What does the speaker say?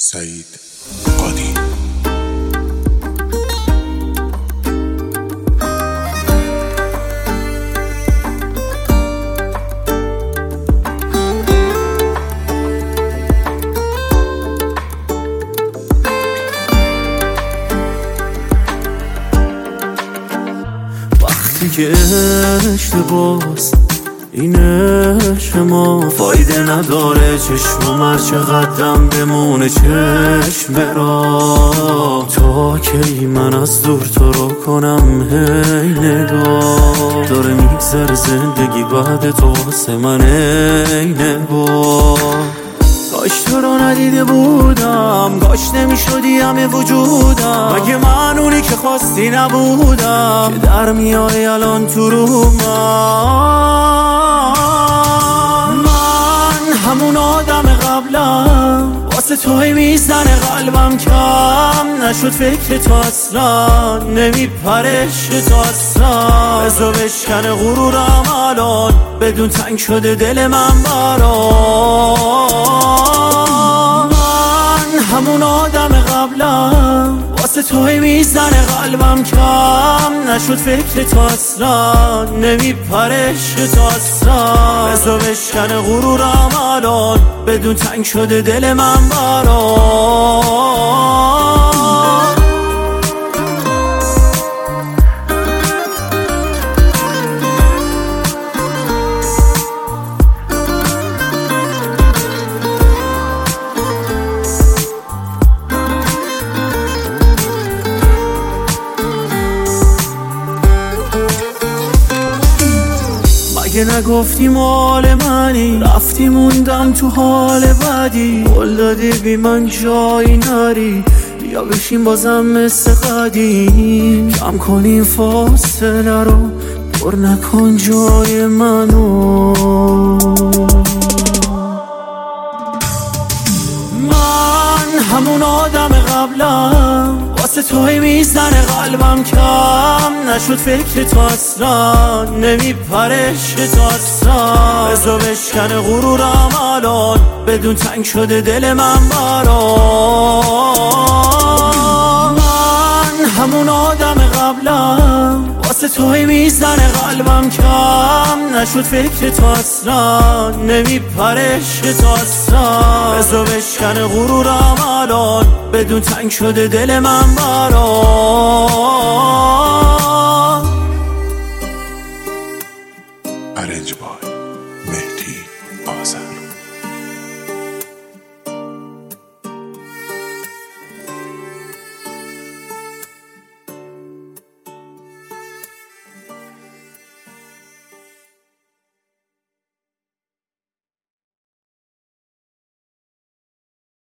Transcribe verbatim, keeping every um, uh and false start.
سعید قادی. وقتی که اشتباس این عشق ما فایده نداره، چشم هر چقدرم بمونه چشم را. تا کی من از دور تو رو کنم هی نگاه، داره میگذره زندگی بعد تو واسه من ای نگاه. کاش تو رو ندیده بودم، کاش نمیشدی همه وجودم، مگه من اونی که خواستی نبودم که در میای الان تو رو من. من همون آدم قبلم، واسه توی میزنه قلبم، کم نشد فکر تو اصلا، نمیپرش تو اصلا. بزا بشکنه غرورم الان، بدون تنگ شده دل من برام. من همون آدم قبلم، واسه توی میزنه قلبم، کم نشد فکر تو اصلا، نمیپرش تو اصلا. بزا بشکنه غرورم الان، بدون تنگ شده دل من برام. مگه نگفتی مال منی، رفتی موندم تو حال بدی، قول دادی بی من جایی نری، بیا بشین بازم مثل قدیم. کم کنیم فاصله رو، پر نکن جای منو. من همون آدم قبلم، واسه توی میزنه قلبم، کم نشد فکر تو اصلا، نمیپرش تو اصلا. بزا بشکنه غرورم الان، بدون تنگ شده دل من برام. من همون آدم قبلم، واسه توی میزنه قلبم، کم نشد فکر تو اصلا، نمیپرش تو اصلا. بزا بشکنه غرورم الان، بدون تنگ شده دل من برام.